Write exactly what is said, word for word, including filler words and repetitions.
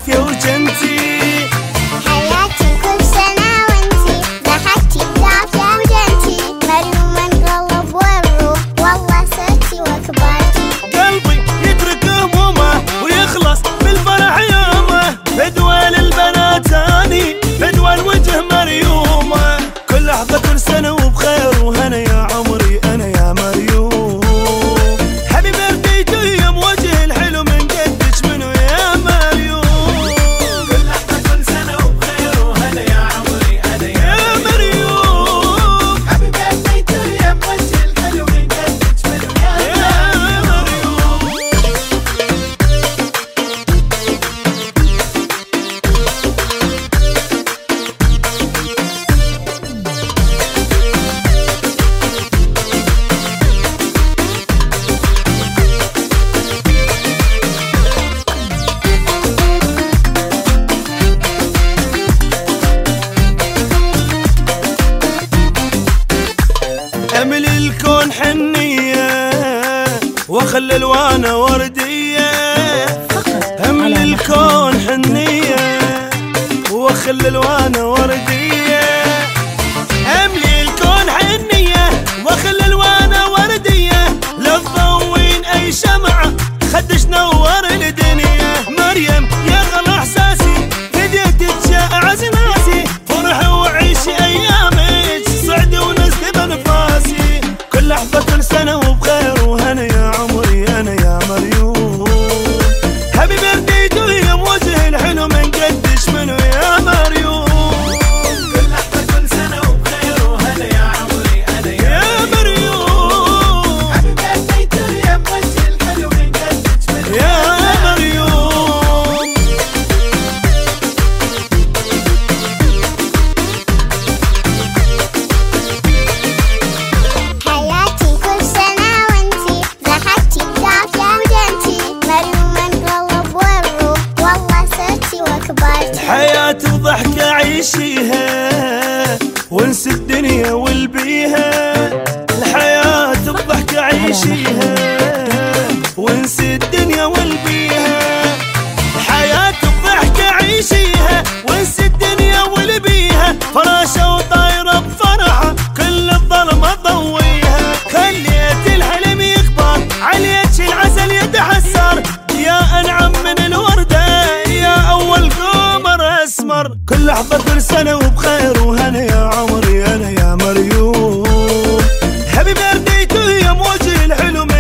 بعافية وجنتي. حياتي كل سنة وانتي ضحكتي بعافية وجنتي، مريوم انقلب والروح والله صرتي وكبرتي. قلبي يترك همومه ويخلص بالفرح يومه، فدوى للبنات اني فدوى الوجه مريومه. كل لحظة كل سنة وبخير وهنا يا عمري انا يا مريوم. هابي بيرثدي تو يوم وجه الحلو من قدك منو يا مريوم. كل لحظة كل سنة وبخير وهنا يا عمري انا يا مريوم. هابي بيرثدي تو يوم وجه الحلو من قدك منو يا مريوم. املي الكون حنية واخلي الوانه وردية. املي الكون حنية واخلي الوانه وردية. املي الكون حنية واخلي الوانه وردية. لا تضوين اي شمعة خدش نور الدنيا. مريم يا غلا احساسي هديتك يا اعز ناسي. فرح وعيشي ايامك صعد ونزل بنفاسي. كل لحظة كل سنة وبخير وهنا يا عمري انا يا مريوم. هابي بيرثدي تو يوم وجه الحلو من قدش منو يا مريوم. كل لحظة كل سنة وبخير وهنا يا عمري أنا يا مريوم. هابي بيرثدي تو يوم وجه الحلو من قدك منو يا مريوم. حياتي كل سنة وانتي ضحكتي بعافية وجنتي، مريوم انقلب والروح والله صرتي وكبرتي. حياة وضحكة عيشيها وانسى الدنيا والبيها. الحياة بضحكة عيشيها وانسى الدنيا والبيها. الحياة بضحكة عيشيها وانسى الدنيا والبيها. فراشة وطايرة بفرحة كل الظلمة ضويها. خليت الحلم يكبر عليك العسل يتحسر. يا انعم من الوردة يا اول قمر اسمر. كل لحظة كل سنة وبخير وهنا يا عمري انا يا مريوم. هابي بيرثدي تو يوم وجه الحلو